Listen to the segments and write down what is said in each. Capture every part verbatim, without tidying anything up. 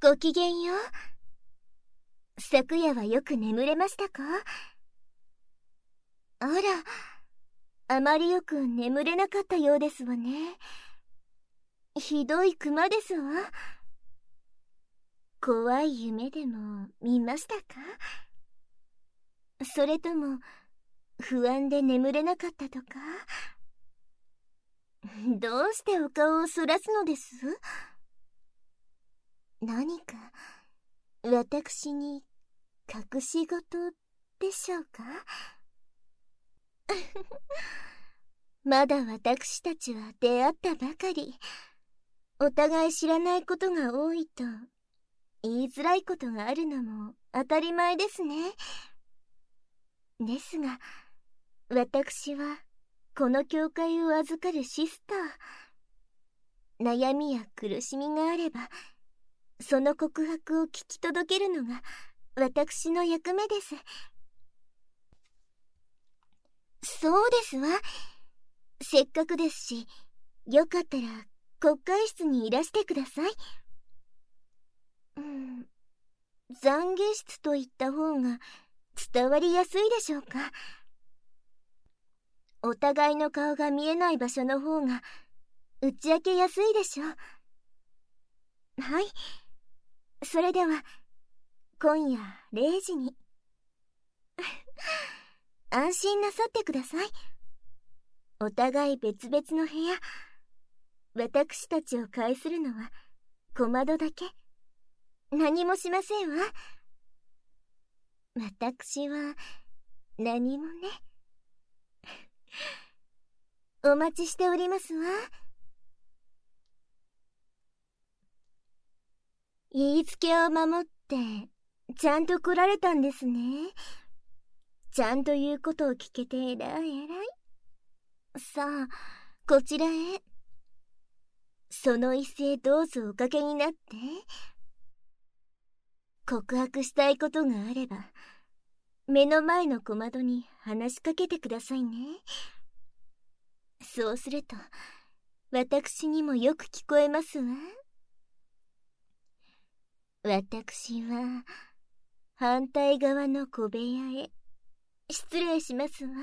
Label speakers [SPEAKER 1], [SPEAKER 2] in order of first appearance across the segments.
[SPEAKER 1] ごきげんよう。昨夜はよく眠れましたか？あら、あまりよく眠れなかったようですわね。ひどいクマですわ。怖い夢でも見ましたか？それとも不安で眠れなかったとか？どうしてお顔をそらすのです？何か私に隠し事でしょうか？まだ私たちは出会ったばかり。お互い知らないことが多いと言いづらいことがあるのも当たり前ですね。ですが私はこの教会を預かるシスター。悩みや苦しみがあればその告白を聞き届けるのが私の役目です。そうですわ。せっかくですし、よかったら国会室にいらしてください。うん、懺悔室と言った方が伝わりやすいでしょうか。お互いの顔が見えない場所の方が打ち明けやすいでしょう。はい、それでは今夜れいじに安心なさってください。お互い別々の部屋。私たちを介するのは小窓だけ。何もしませんわ。私は何もね。お待ちしておりますわ。言いつけを守ってちゃんと来られたんですね。ちゃんと言うことを聞けてえらいえらい。さあこちらへ。その一斉どうぞおかけになって。告白したいことがあれば目の前の小窓に話しかけてくださいね。そうすると私にもよく聞こえますわ。私は反対側の小部屋へ失礼しますわ。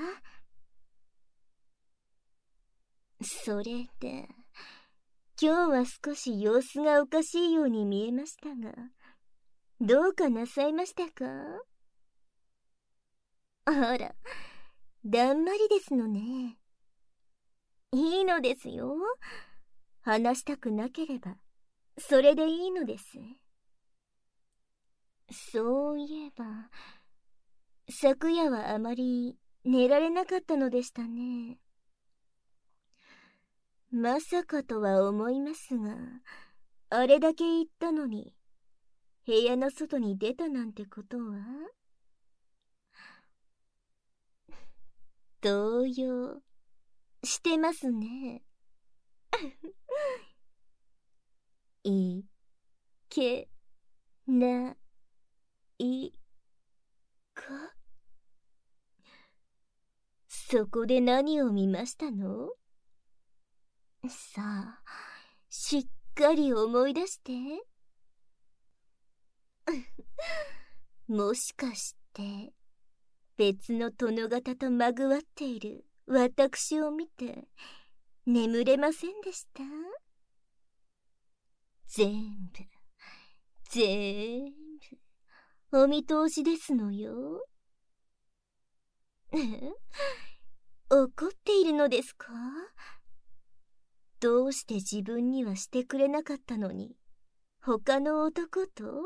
[SPEAKER 1] それで今日は少し様子がおかしいように見えましたが、どうかなさいましたか？あら、だんまりですのね。いいのですよ。話したくなければそれでいいのです。そういえば昨夜はあまり寝られなかったのでしたね。まさかとは思いますが、あれだけ言ったのに部屋の外に出たなんてことは？動揺してますね。いけないか？そこで何を見ましたの？さあしっかり思い出して。もしかして別の殿方とまぐわっている私を見て眠れませんでした？全部全部お見通しですのよ。怒っているのですか？どうして自分にはしてくれなかったのに他の男と？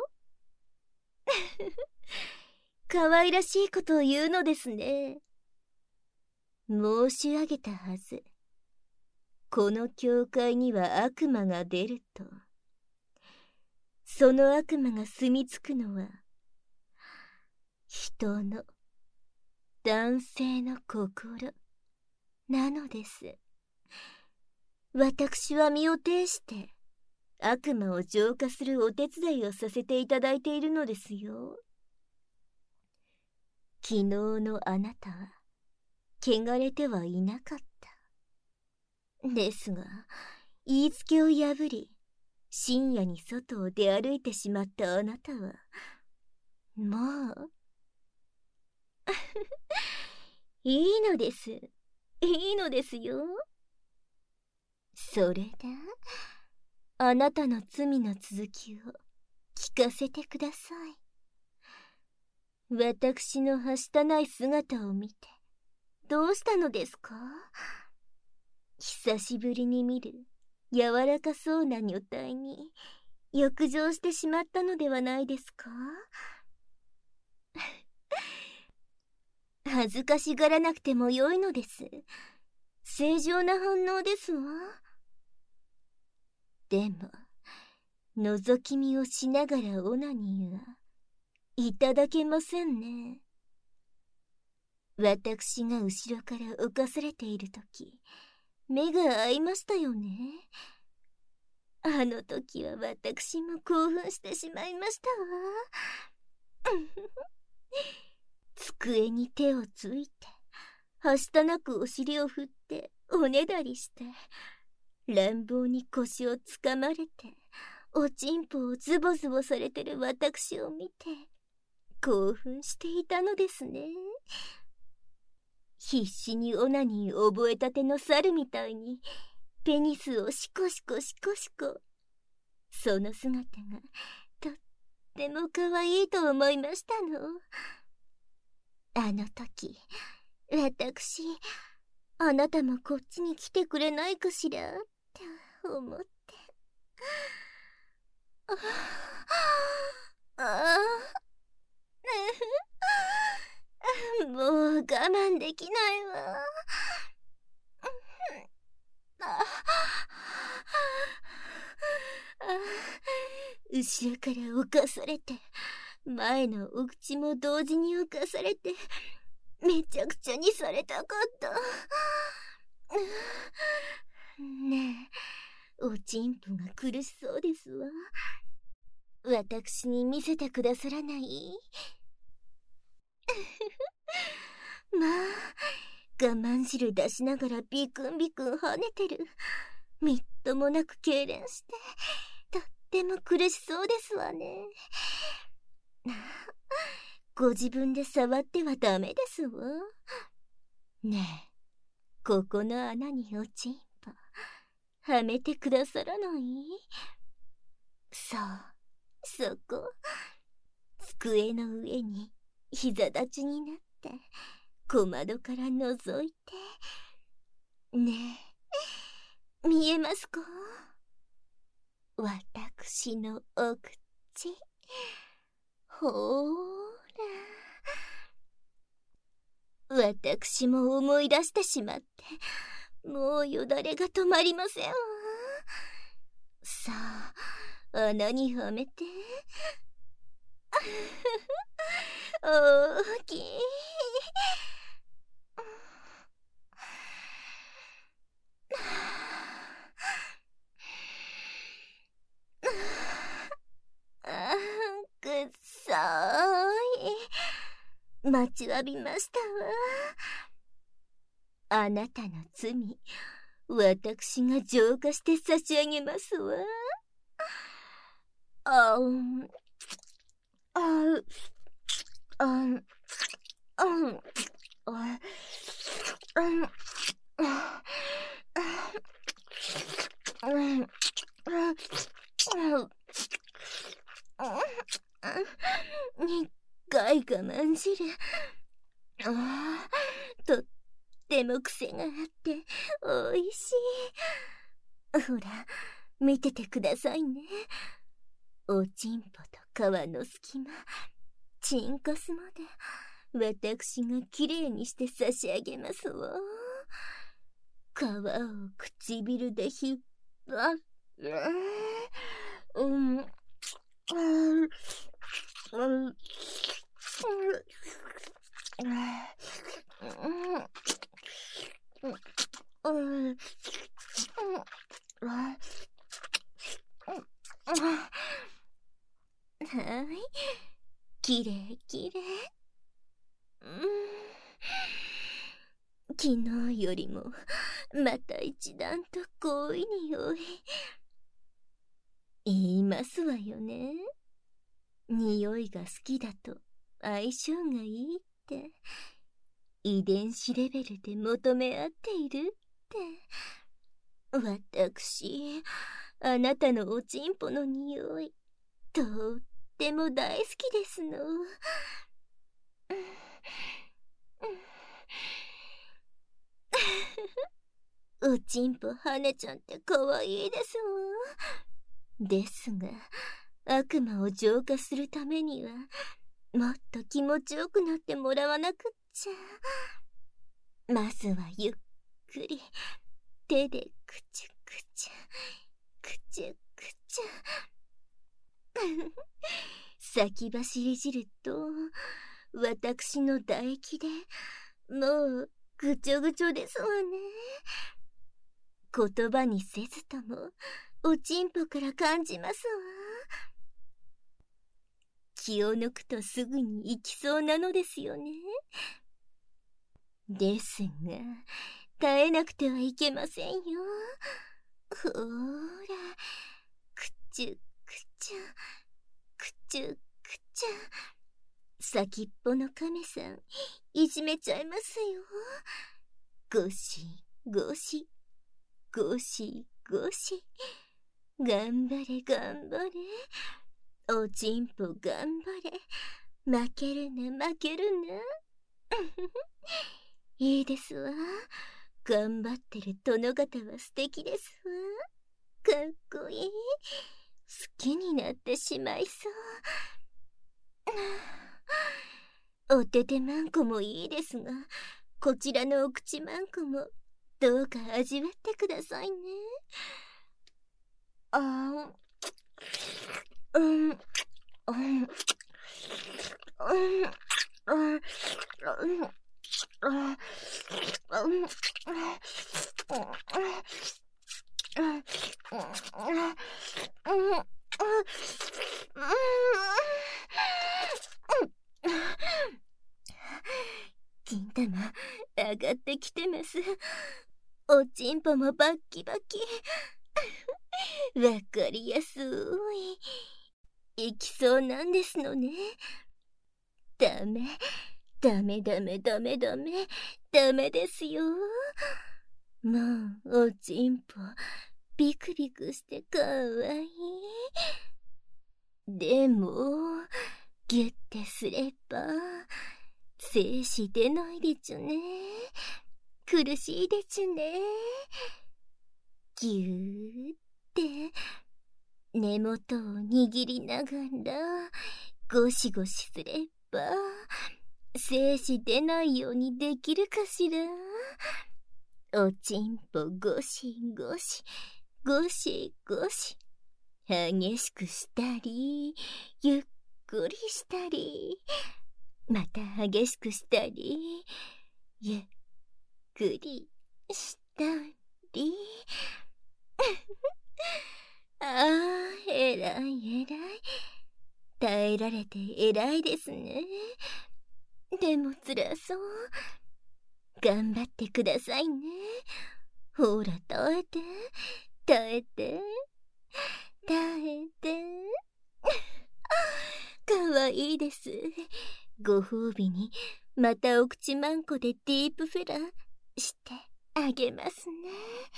[SPEAKER 1] 可愛らしいことを言うのですね。申し上げたはず。この教会には悪魔が出ると。その悪魔が住み着くのは人の男性の心なのです。私は身を挺して悪魔を浄化するお手伝いをさせていただいているのですよ。昨日のあなたは汚れてはいなかった。ですが言いつけを破り深夜に外を出歩いてしまったあなたは、もういいのです。いいのですよ。それだ。あなたの罪の続きを聞かせてください。私のはしたない姿を見て、どうしたのですか？久しぶりに見る柔らかそうな女体に欲情してしまったのではないですか？恥ずかしがらなくてもよいのです。正常な反応ですわ。でも、覗き見をしながらオナニーはいただけませんね。私が後ろから侵されているとき、目が合いましたよね。あの時は私も興奮してしまいましたわ。机に手をついて、はしたなくお尻を振っておねだりして、乱暴に腰をつかまれて、おちんぽをズボズボされてる私を見て、興奮していたのですね。必死にオナニー覚えたての猿みたいに、ペニスをシコシコシコシコ。その姿が、とっても可愛いと思いましたの。あの時、私、あなたもこっちに来てくれないかしらって思って。ああ、ああ、もう我慢できないわ。ああ、後ろから侵されて、前のお口も同時に侵されて、めちゃくちゃにされたかった。ねえ、おちんぽが苦しそうですわ。私に見せてくださらない？まあ、我慢汁出しながらビクンビクン跳ねてる。みっともなく痙攣して、とっても苦しそうですわね。ご自分で触ってはダメですわ。ねえ、ここの穴におちんぽはめてくださらない？そう、そこ。机の上に膝立ちになって小窓から覗いて。ねえ、見えますか？私のお口。ほーら。私も思い出してしまって、もうよだれが止まりませんわ。さあ、穴にはめて。大きい。あー、くっさーい。待ちわびましたわ。あなたの罪、私が浄化して差し上げますわ。あん、あん、あん、あん、あん、苦い我慢汁。ああ、とっても癖があっておいしい。ほら、見ててくださいね。おちんぽと皮の隙間、チンコスまで私がきれいにして差し上げますわ。皮を唇で引っ張る。うん、うん、うん、はい、きれいきれい。昨日よりもまた一段と濃い匂い。 言いますわよね。匂いが好きだと相性がいいって、遺伝子レベルで求め合っているって。私、あなたのおちんぽの匂い、とっても大好きですの。おちんぽはねちゃんってかわいいですわ。ですが、悪魔を浄化するためには、もっと気持ちよくなってもらわなくっちゃ。まずはゆっくり、手でくちゅくちゅ、くちゅくちゅ。先走り汁と、私の唾液で、もう、ぐちょぐちょですわね。言葉にせずとも、おちんぽから感じますわ。気を抜くとすぐに行きそうなのですよね。ですが、耐えなくてはいけませんよ。ほーら、くちゅくちゅ、くちゅくちゅ。先っぽの亀さん、いじめちゃいますよ。ゴシゴシ、ゴシゴシ。頑張れ頑張れ。おちんぽ頑張れ。負けるな負けるな。いいですわ。頑張ってる殿方は素敵ですわ。かっこいい。好きになってしまいそう。おててまんこもいいですが、こちらのお口まんこもどうか味わってくださいね。あー、うん、うん、うん、うん、うん、金玉上がってきてます。おちんぽもバッキバキ。わかりやすい。いきそうなんですのね。ダメ、ダメダメダメダメ、ダメですよ。もうおちんぽビクビクしてかわいい。でもギュッてすれば精子出ないでちゅね。苦しいでちゅね。ぎゅーって根元を握りながらゴシゴシすれば精子出ないようにできるかしら。おちんぽゴシゴシゴシゴシ、激しくしたりゆっくりしたり、また激しくしたりゆっくりしたり。ああ、えらいえらい。耐えられてえらいですね。でもつらそう。頑張ってくださいね。ほら耐えて耐えて耐えて。かわいいです。ご褒美にまたお口まんこでディープフェラーしてあげますね。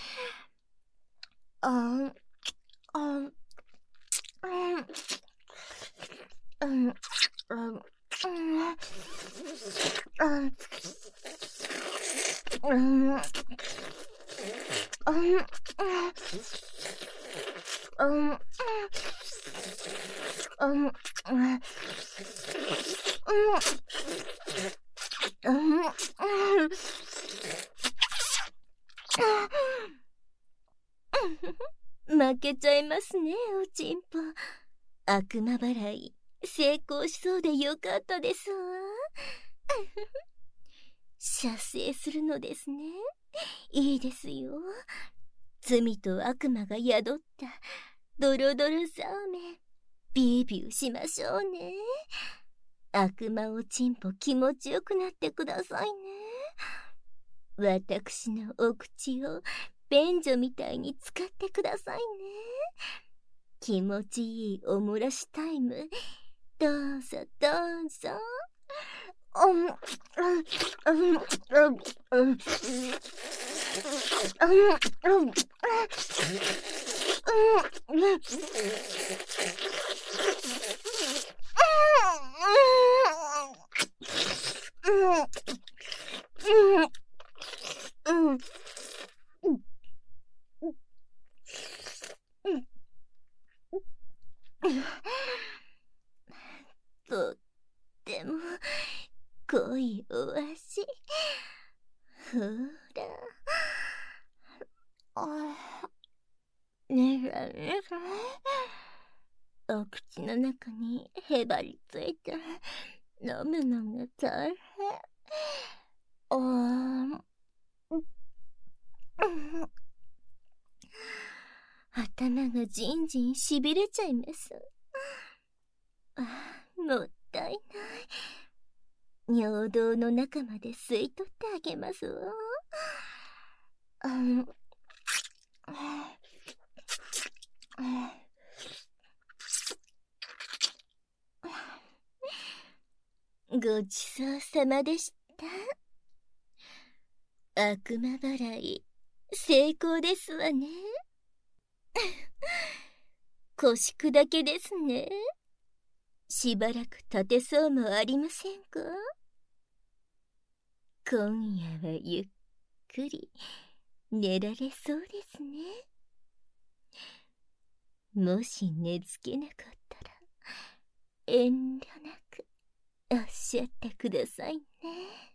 [SPEAKER 1] あんあんうんうんうんうんうんうん負けちゃいますね、おちんぽ。悪魔払い成功しそうでよかったですわ。射精するのですね。いいですよ。罪と悪魔が宿ったドロドロザーメン、ビュービューしましょうね。悪魔おちんぽ気持ちよくなってくださいね。私のお口を便所みたいに使ってくださいね。 気持ちいいおもらしタイム、どうぞどうぞ。うんうんうんうんうんとっても濃いお味。ほら、あねらねら、お口の中にへばりついて飲むのが大変。あー頭がじんじんしびれちゃいます。あ、もったいない。尿道の中まで吸い取ってあげますわ。あんごちそうさまでした。悪魔払い成功ですわね。腰砕けですね。しばらく立てそうもありませんか。今夜はゆっくり寝られそうですね。もし寝つけなかったら遠慮なくおっしゃってくださいね。